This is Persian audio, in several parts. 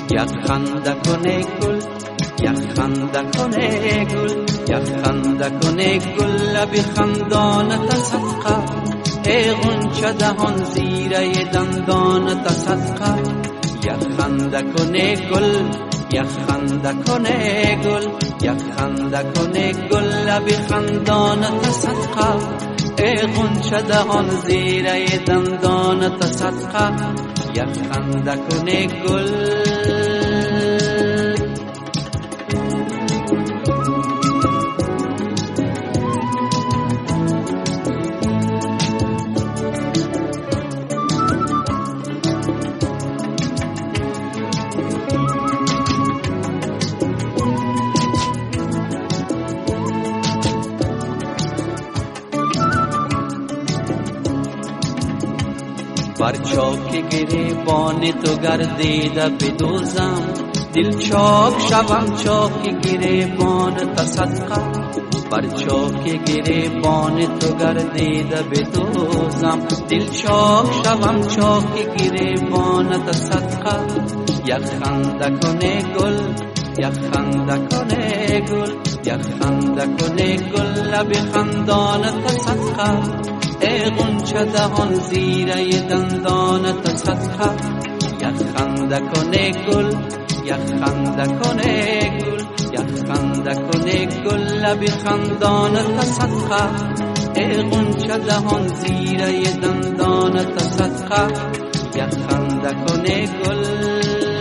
یک خنده کنه گل، یک خنده کنه گل، یک خنده کنه گل، لب خندانت صدقه ای غنچه دهان زیره دندانت صدقه. یک خنده کنه گل، یک خنده کنه گل، یک خنده کنه گل، لب خندانت صدقه ای غنچه دهان زیره دندانت صدقه. یک خنده کنه گل. بر چاک گریبان تو گردیده بدوزم، دل چاک شوم چاک گریبان تا صدقه. بر چاک گریبان تو گردیده بدوزم، دل چاک شوم چاک گریبان تا صدقه. یک خنده کنه گل، یک خنده کنه گل، یک خنده کنه گل، لب خندانت صدقه ای غنچه دهان زیره دندانت صدقه. یک خنده کنه گل، یک خنده کنه گل، یک خنده کنه گل، لب خندانت صدقه ای غنچه دهان زیره دندانت صدقه. یک خنده کنه گل.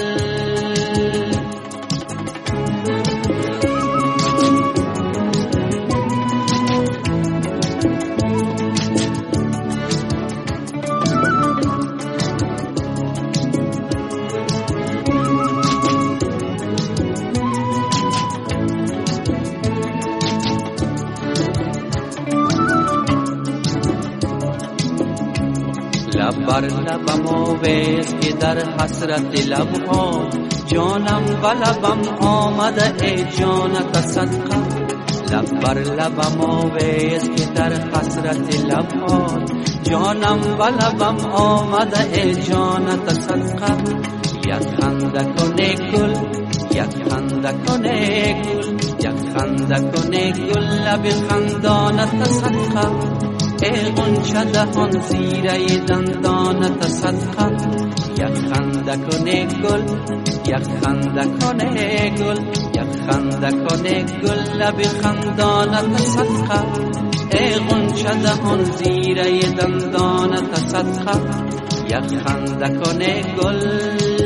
لب بر لبم آویز که در حسرت لبها، جانم و لبم آمده ای جانت صدقه. لب بر لبم آویز که در حسرت لبها، جانم و لبم آمده ای جانت صدقه. یک خنده کنه گل، یک خنده کنه گل، یک خنده کنه گل، لب خندانت صدقه ای غنچه دهان زیره دندانت صدقه. یک خنده کنه گل، یک خنده کنه گل، یک خنده کنه گل، لب خندانت صدقه ای غنچه دهان زیره دندانت صدقه. یک خنده کنه گل.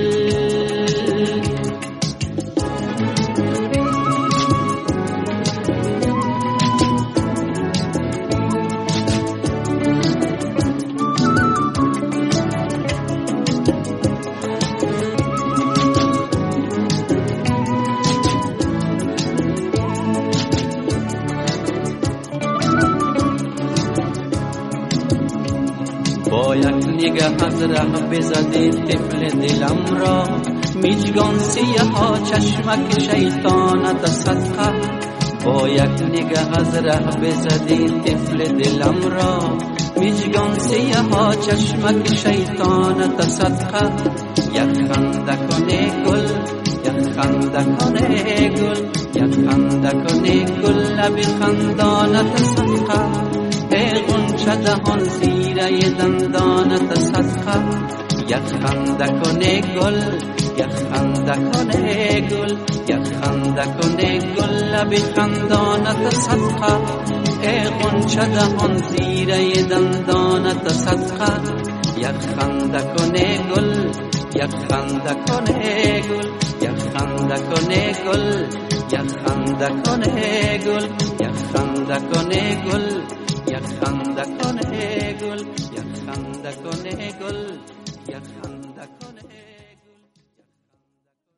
با یک نگاه از ره بزدی طفل دلم را، میجگان سیه ها چشمک شیطانت صدقه. با یک نگاه از ره بزدی طفل دلم را، میجگان سیه ها چشمک شیطانت صدقه. یک خنده کنه گل، یک خنده کنه گل، یک خنده کنه گل، لب خندانت صدقه ای غنچه دهان زیره دندانت صدقه. یک خنده کنه گل، یک خنده کنه گل، یک خنده کنه گل، لب خندانت صدقه ای غنچه دهان زیره دندانت صدقه. یک خنده کنه گل، یک خنده کنه گل، یک خنده کنه گل، یک خنده کنه گل، یک خنده کنه گل، یک خنده کنه گل، یک خنده کنه گل، یک خنده کنه